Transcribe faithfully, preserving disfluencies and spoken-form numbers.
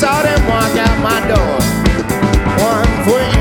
saw them walk out my door. One for you.